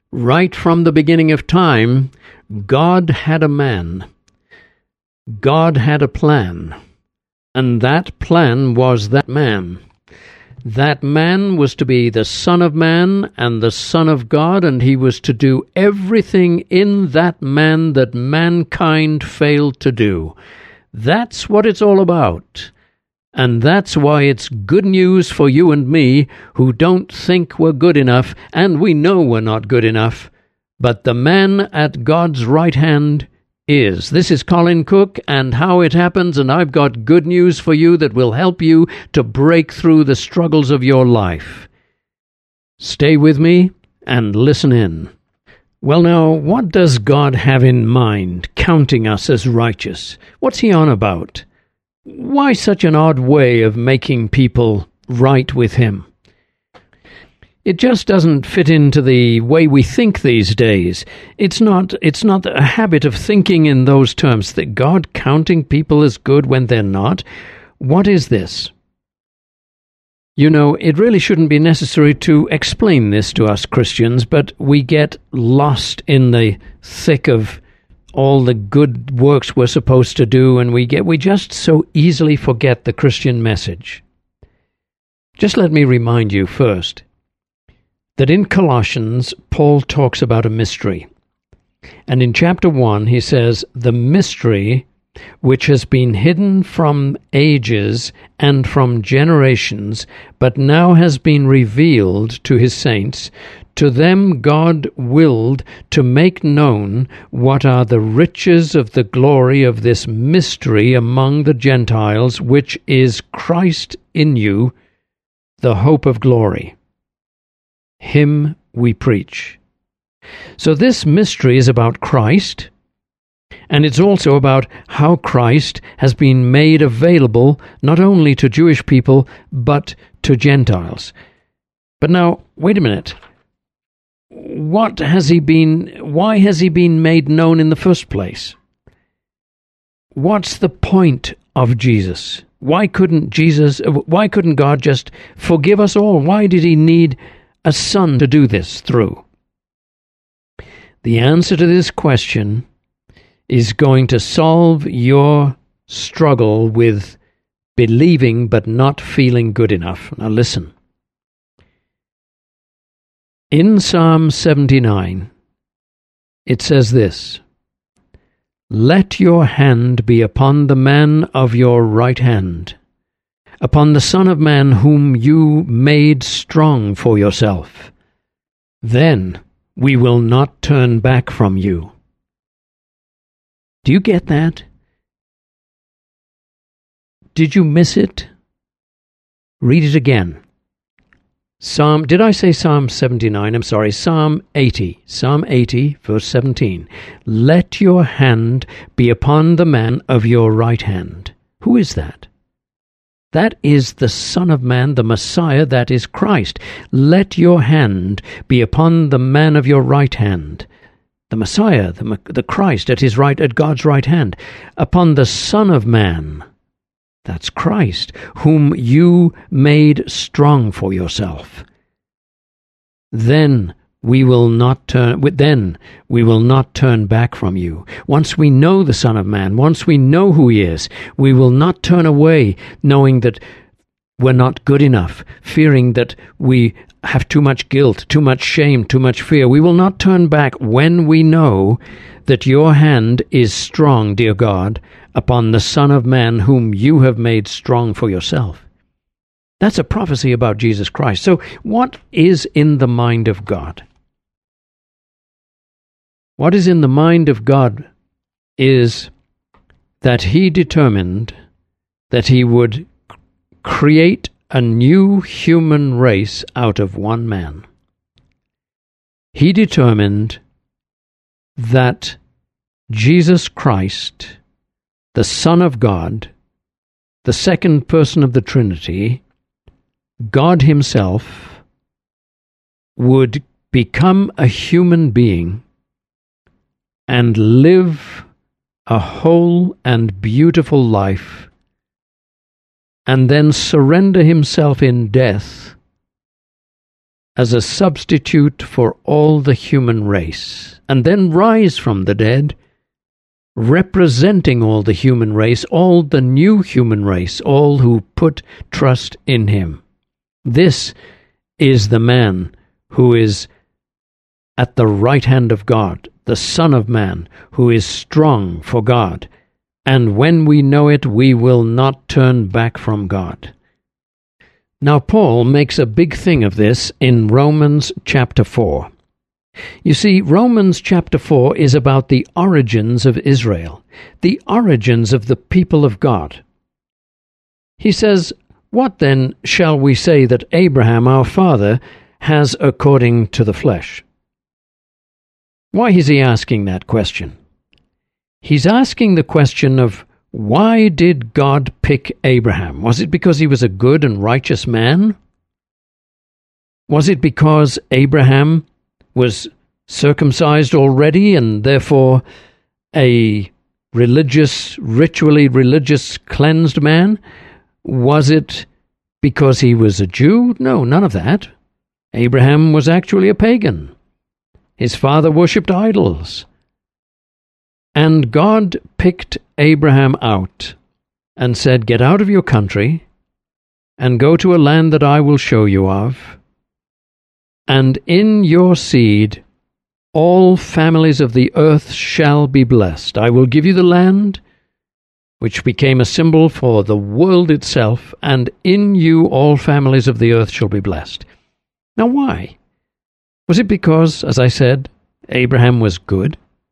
Right from the beginning of time, God had a man. God had a plan. And that plan was that man. That man was to be the Son of Man and the Son of God, and he was to do everything in that man that mankind failed to do. That's what it's all about. And that's why it's good news for you and me who don't think we're good enough, and we know we're not good enough. But the man at God's right hand is. This is Colin Cook and How It Happens, and I've got good news for you that will help you to break through the struggles of your life. Stay with me and listen in. Well now, what does God have in mind, counting us as righteous? What's he on about? Why such an odd way of making people right with him? It just doesn't fit into the way we think these days. It's not a habit of thinking in those terms, that God counting people as good when they're not. What is this? You know, it really shouldn't be necessary to explain this to us Christians, but we get lost in the thick of all the good works we're supposed to do, and we just so easily forget the Christian message. Just let me remind you first that in Colossians, Paul talks about a mystery. And in chapter 1, he says, the mystery which has been hidden from ages and from generations, but now has been revealed to his saints. To them God willed to make known what are the riches of the glory of this mystery among the Gentiles, which is Christ in you, the hope of glory. Him we preach. So this mystery is about Christ, and it's also about how Christ has been made available not only to Jewish people, but to Gentiles. But now, wait a minute. Why has he been made known in the first place? What's the point of Jesus? Why couldn't God just forgive us all? Why did he need a son to do this through? The answer to this question is going to solve your struggle with believing but not feeling good enough. Now listen. In Psalm 79, it says this, let your hand be upon the man of your right hand, upon the Son of Man whom you made strong for yourself. Then we will not turn back from you. Do you get that? Did you miss it? Read it again. Did I say Psalm 79? I'm sorry, Psalm 80. Psalm 80, verse 17. Let your hand be upon the man of your right hand. Who is that? That is the Son of Man, the Messiah, that is Christ. Let your hand be upon the man of your right hand. The Messiah, the Christ at God's right hand. Upon the Son of Man, that's Christ, whom you made strong for yourself. Then we will not turn back from you. Once we know the Son of Man, once we know who he is, we will not turn away, knowing that we're not good enough, fearing that we have too much guilt, too much shame, too much fear. We will not turn back when we know that your hand is strong, dear God, upon the Son of Man whom you have made strong for yourself. That's a prophecy about Jesus Christ. So what is in the mind of God? What is in the mind of God is that he determined that he would create a new human race out of one man. He determined that Jesus Christ, the Son of God, the second person of the Trinity, God himself, would become a human being and live a whole and beautiful life, and then surrender himself in death as a substitute for all the human race, and then rise from the dead, representing all the human race, all the new human race, all who put trust in him. This is the man who is at the right hand of God, the Son of Man, who is strong for God. And when we know it, we will not turn back from God. Now, Paul makes a big thing of this in Romans chapter 4. You see, Romans chapter 4 is about the origins of Israel, the origins of the people of God. He says, "What then shall we say that Abraham our father has according to the flesh?" Why is he asking that question? He's asking the question of, why did God pick Abraham? Was it because he was a good and righteous man? Was it because Abraham was circumcised already and therefore a ritually religious, cleansed man? Was it because he was a Jew? No, none of that. Abraham was actually a pagan. His father worshipped idols. And God picked Abraham out and said, "Get out of your country and go to a land that I will show you of. And in your seed all families of the earth shall be blessed. I will give you the land," which became a symbol for the world itself, "and in you all families of the earth shall be blessed." Now why? Was it because, as I said, Abraham was good?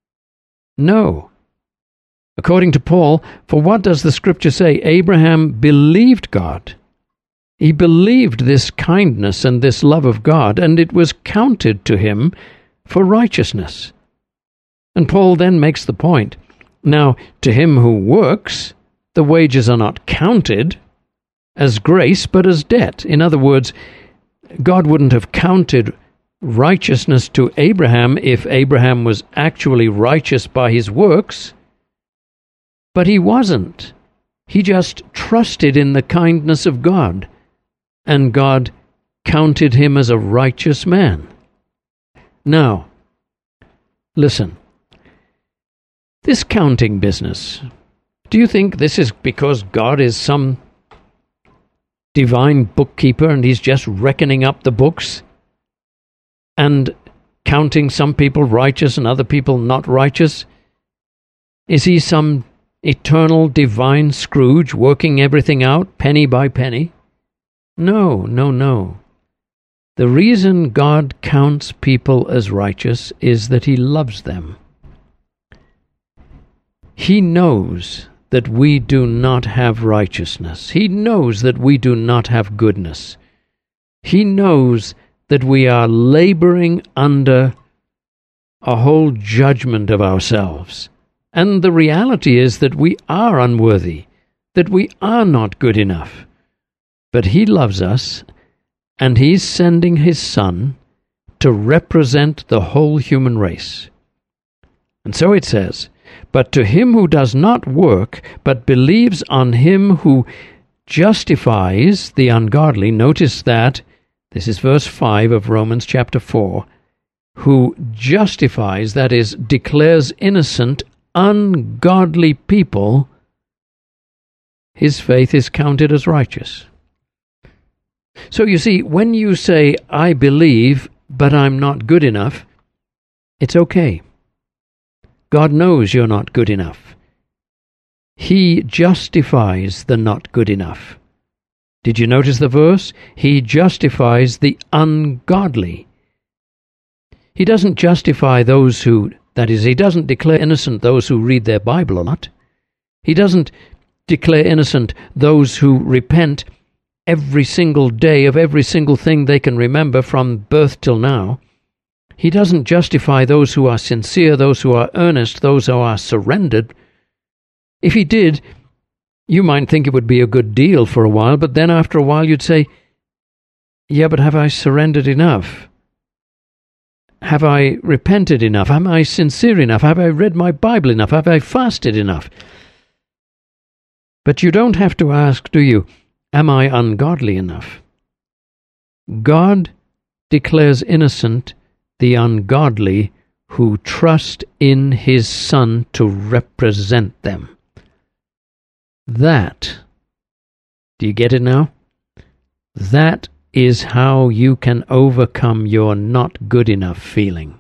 No. According to Paul, for what does the Scripture say? Abraham believed God. He believed this kindness and this love of God, and it was counted to him for righteousness. And Paul then makes the point, now, to him who works, the wages are not counted as grace, but as debt. In other words, God wouldn't have counted righteousness to Abraham if Abraham was actually righteous by his works, but he wasn't. He just trusted in the kindness of God, and God counted him as a righteous man. Now, listen. This counting business, do you think this is because God is some divine bookkeeper and he's just reckoning up the books and counting some people righteous and other people not righteous? Is he some eternal divine Scrooge working everything out penny by penny? No, no, no. The reason God counts people as righteous is that he loves them. He knows that we do not have righteousness. He knows that we do not have goodness. He knows that we are laboring under a whole judgment of ourselves. And the reality is that we are unworthy, that we are not good enough. But he loves us, and he's sending his Son to represent the whole human race. And so it says, "But to him who does not work, but believes on him who justifies the ungodly," notice that, this is verse 5 of Romans chapter 4, who justifies, that is, declares innocent, ungodly people, his faith is counted as righteous. So you see, when you say, "I believe, but I'm not good enough," it's okay. God knows you're not good enough. He justifies the not good enough. Did you notice the verse? He justifies the ungodly. He doesn't justify those who, that is, he doesn't declare innocent those who read their Bible a lot. He doesn't declare innocent those who repent every single day of every single thing they can remember from birth till now. He doesn't justify those who are sincere, those who are earnest, those who are surrendered. If he did, you might think it would be a good deal for a while, but then after a while you'd say, yeah, but have I surrendered enough? Have I repented enough? Am I sincere enough? Have I read my Bible enough? Have I fasted enough? But you don't have to ask, do you, am I ungodly enough? God declares innocent the ungodly who trust in his Son to represent them. That, do you get it now? That is how you can overcome your not good enough feeling.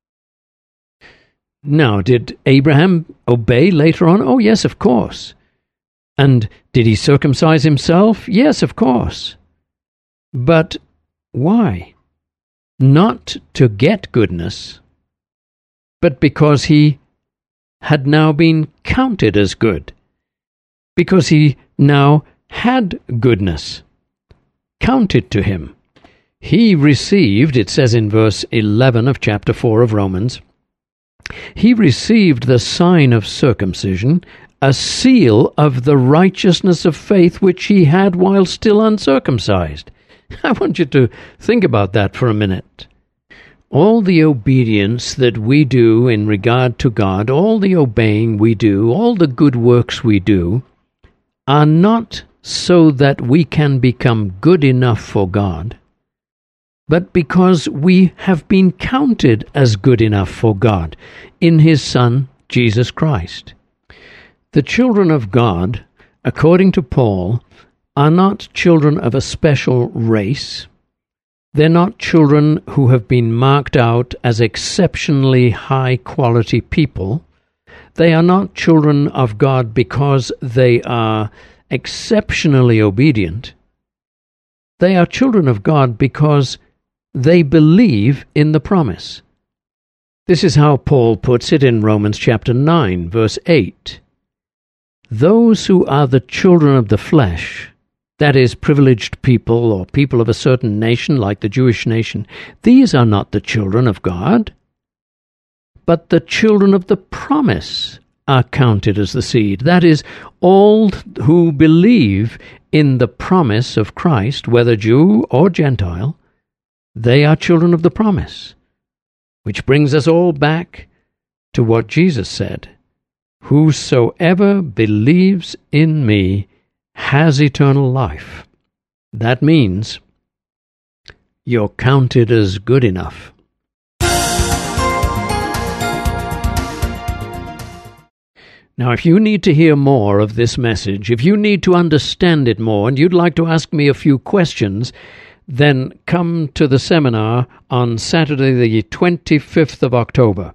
Now, did Abraham obey later on? Oh, yes, of course. And did he circumcise himself? Yes, of course. But why? Not to get goodness, but because he had now been counted as good, because he now had goodness counted to him. He received, it says in verse 11 of chapter 4 of Romans, he received the sign of circumcision, a seal of the righteousness of faith which he had while still uncircumcised. I want you to think about that for a minute. All the obedience that we do in regard to God, all the obeying we do, all the good works we do, are not so that we can become good enough for God, but because we have been counted as good enough for God in His Son, Jesus Christ. The children of God, according to Paul, are not children of a special race. They're not children who have been marked out as exceptionally high-quality people. They are not children of God because they are exceptionally obedient. They are children of God because they believe in the promise. This is how Paul puts it in Romans chapter 9, verse 8. Those who are the children of the flesh, that is, privileged people or people of a certain nation like the Jewish nation, these are not the children of God, but the children of the promise are counted as the seed. That is, all who believe in the promise of Christ, whether Jew or Gentile, they are children of the promise. Which brings us all back to what Jesus said, "Whosoever believes in me has eternal life." That means you're counted as good enough. Now, if you need to hear more of this message, if you need to understand it more, and you'd like to ask me a few questions, then come to the seminar on Saturday the 25th of October.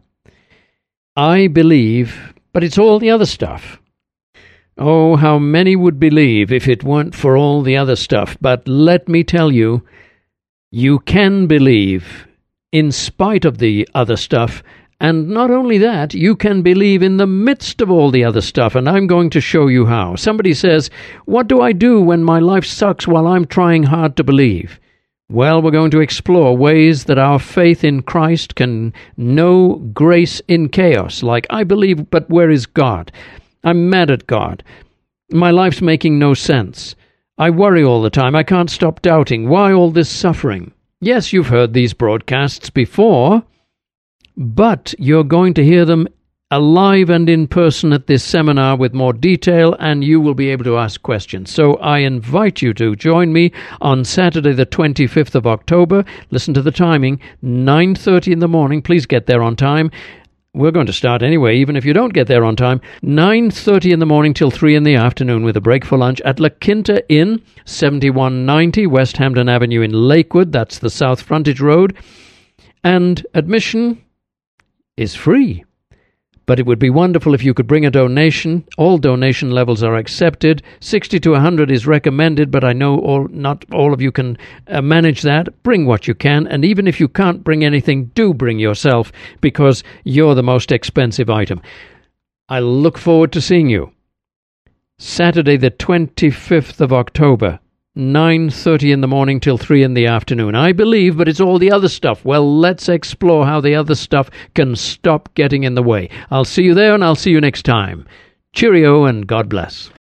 I believe, but it's all the other stuff. Oh, how many would believe if it weren't for all the other stuff? But let me tell you, you can believe in spite of the other stuff. And not only that, you can believe in the midst of all the other stuff, and I'm going to show you how. Somebody says, what do I do when my life sucks while I'm trying hard to believe? Well, we're going to explore ways that our faith in Christ can know grace in chaos, like, I believe, but where is God? I'm mad at God. My life's making no sense. I worry all the time. I can't stop doubting. Why all this suffering? Yes, you've heard these broadcasts before, but you're going to hear them alive and in person at this seminar with more detail, and you will be able to ask questions. So I invite you to join me on Saturday the 25th of October. Listen to the timing, 9:30 in the morning. Please get there on time. We're going to start anyway, even if you don't get there on time. 9:30 in the morning till 3 in the afternoon with a break for lunch at La Quinta Inn, 7190 West Hampton Avenue in Lakewood. That's the South Frontage Road. And admission is free. But it would be wonderful if you could bring a donation. All donation levels are accepted. 60 to 100 is recommended, but I know not all of you can manage that. Bring what you can, and even if you can't bring anything, do bring yourself, because you're the most expensive item. I look forward to seeing you. Saturday the 25th of October, 9:30 in the morning till 3 in the afternoon. I believe, but it's all the other stuff. Well, let's explore how the other stuff can stop getting in the way. I'll see you there, and I'll see you next time. Cheerio, and God bless.